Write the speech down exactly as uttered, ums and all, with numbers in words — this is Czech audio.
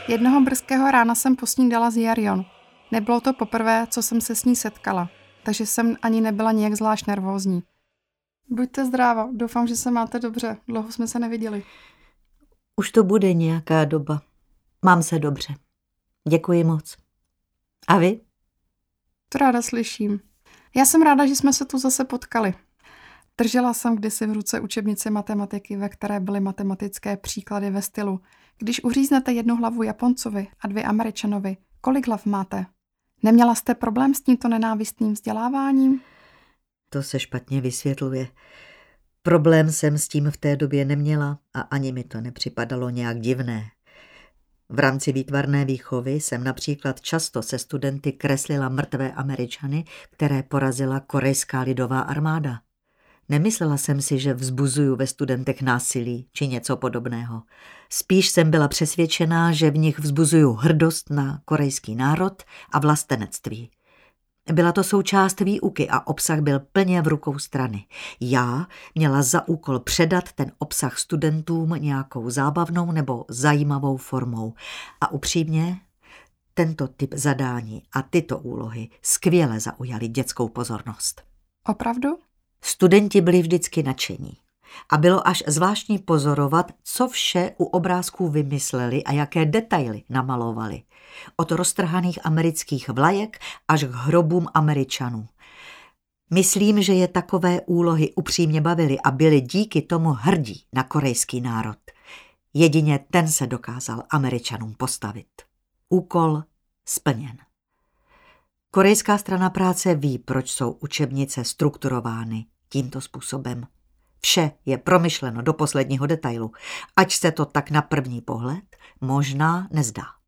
Jednoho brzkého rána jsem posnídala s Jarion. Nebylo to poprvé, co jsem se s ní setkala, takže jsem ani nebyla nijak zvlášť nervózní. Buďte zdráva, doufám, že se máte dobře. Dlouho jsme se neviděli. Už to bude nějaká doba. Mám se dobře. Děkuji moc. A vy? To ráda slyším. Já jsem ráda, že jsme se tu zase potkali. Držela jsem kdysi v ruce učebnici matematiky, ve které byly matematické příklady ve stylu: když uříznete jednu hlavu Japoncovi a dvě Američanovi, kolik hlav máte? Neměla jste problém s tímto nenávistným vzděláváním? To se špatně vysvětluje. Problém jsem s tím v té době neměla a ani mi to nepřipadalo nějak divné. V rámci výtvarné výchovy jsem například často se studenty kreslila mrtvé Američany, které porazila korejská lidová armáda. Nemyslela jsem si, že vzbuzuju ve studentech násilí či něco podobného. Spíš jsem byla přesvědčená, že v nich vzbuzuju hrdost na korejský národ a vlastenectví. Byla to součást výuky a obsah byl plně v rukou strany. Já měla za úkol předat ten obsah studentům nějakou zábavnou nebo zajímavou formou. A upřímně, tento typ zadání a tyto úlohy skvěle zaujaly dětskou pozornost. Opravdu? Studenti byli vždycky nadšení. A bylo až zvláštní pozorovat, co vše u obrázků vymysleli a jaké detaily namalovali. Od roztrhaných amerických vlajek až k hrobům Američanů. Myslím, že je takové úlohy upřímně bavily a byli díky tomu hrdí na korejský národ. Jedině ten se dokázal Američanům postavit. Úkol splněn. Korejská strana práce ví, proč jsou učebnice strukturovány tímto způsobem. Vše je promyšleno do posledního detailu, ať se to tak na první pohled možná nezdá.